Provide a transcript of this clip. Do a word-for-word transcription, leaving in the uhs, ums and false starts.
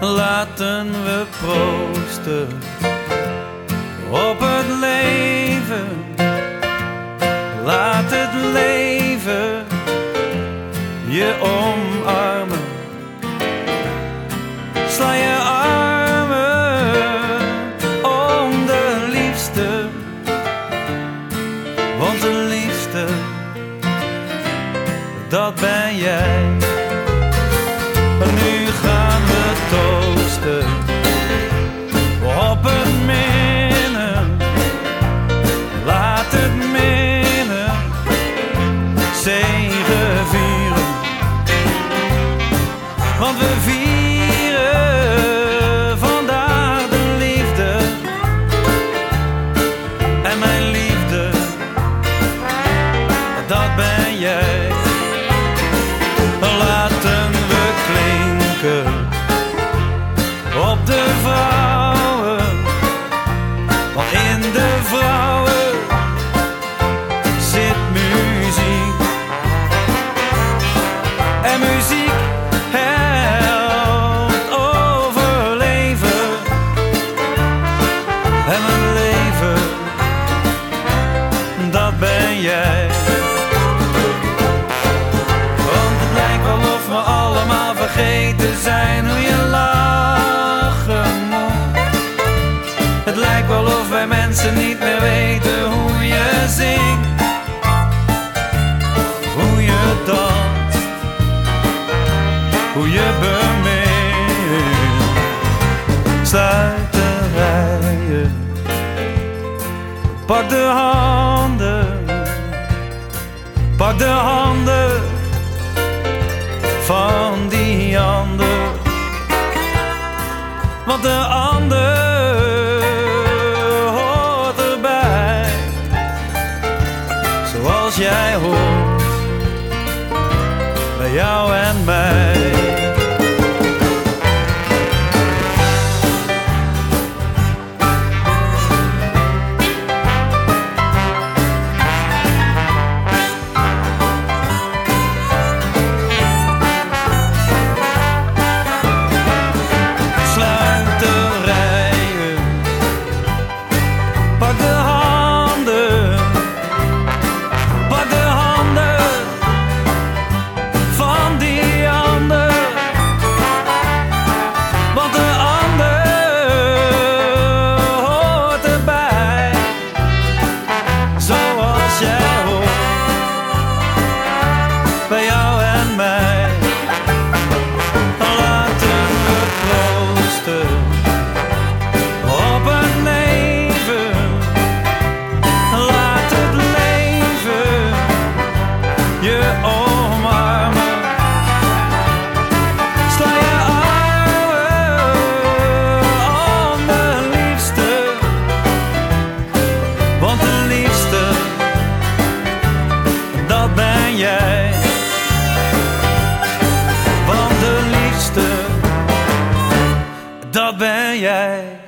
Laten we proosten op het leven. Laat het leven je omarmen. Sla je armen om de liefste, want de liefste, dat ben jij. Nu gaan we toosten op het minnen. Laat het minnen zegevieren, want we vieren vandaag de liefde. En mijn liefde, dat ben jij. Laten we klinken op de vrouwen, want in de vrouwen zit muziek. En muziek helpt overleven. En mijn leven, dat ben jij. Vergeten zijn hoe je lachen moet. Het lijkt wel of wij mensen niet meer weten hoe je zingt, hoe je danst, hoe je bemint. Sluit de rijen, pak de handen, pak de handen van die ander, want de ander hoort erbij, zoals jij hoort bij jou en mij. Bij jou en mij. Laten we proosten op het leven. Laat het leven je omarmen. Sla je armen om de liefste, want de liefste, dat ben jij. Dat ben jij.